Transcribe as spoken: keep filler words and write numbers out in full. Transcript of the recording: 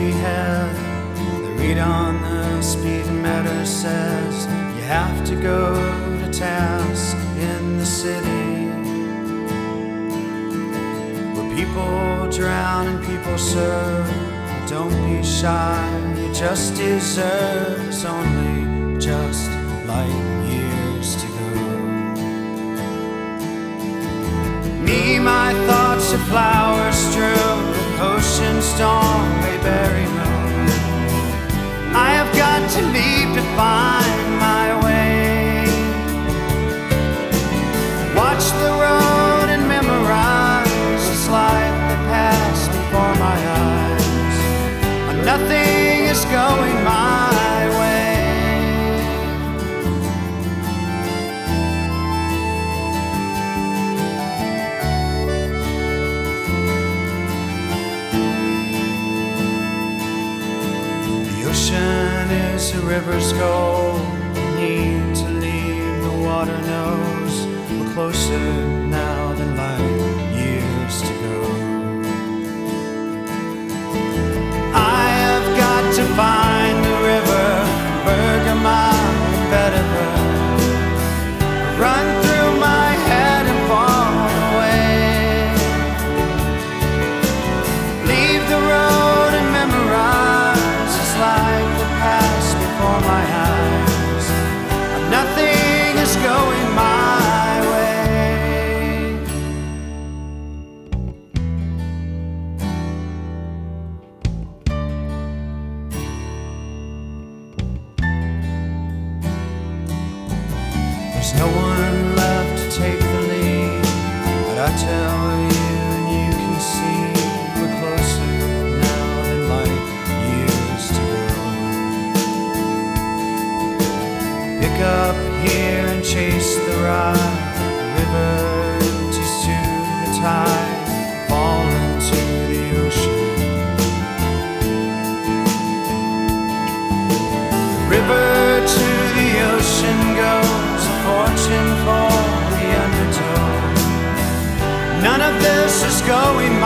head. The read on the speedometer says you have to go to task in the city, where people drown and people serve. Don't be shy, you just deserve. It's only just light years to go. Me, my thoughts are flowers strewn with ocean storm they bury me. I have got to leave to find my way. Watch the road and memorize this life that passed before my eyes. Nothing is going my way. The ocean is a river's goal. Need to leave, the water knows we're closer now than light years to go. To find the river, Bergamot, Bedford, run through my head and fall away. Leave the road and memorize this life that passed before my eyes. Nothing is going my way. There's no one left to take the lead, but I tell you and you can see we're closer now than light years to go. Pick up here and chase the ride. The river empties to the tide, fall into the ocean. The river to the ocean goes, fortune for the undertow. None of this is going my